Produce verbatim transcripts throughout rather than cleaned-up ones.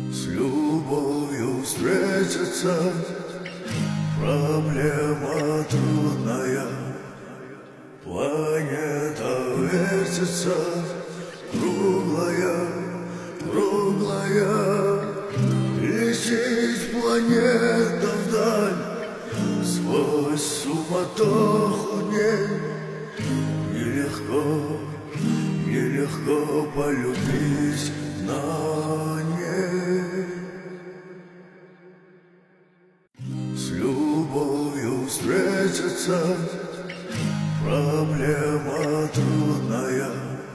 С любовью встретиться, проблема трудная. Планета вертится, круглая, круглая. Летит планета вдаль, сквозь суматоху дней. Нелегко, нелегко полюбить на ней. С любовью встретиться, проблема трудная.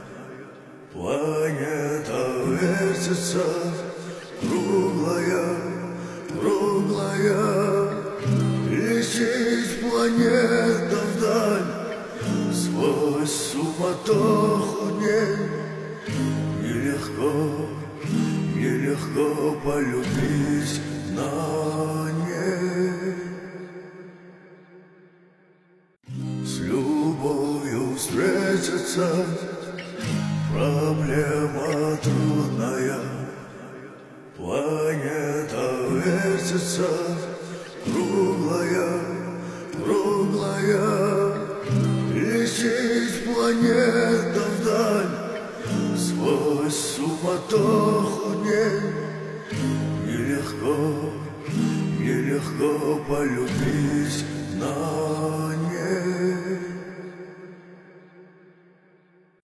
Планета вертится, круглая, круглая. Летит планета вдаль, сквозь суматоху дней. Нелегко, нелегко полюбить на ней. С любовью встретиться, проблема трудная. Планета вертится, круглая, круглая. Летит планета вдаль, сквозь суматоху дней. Нелегко, нелегко полюбить на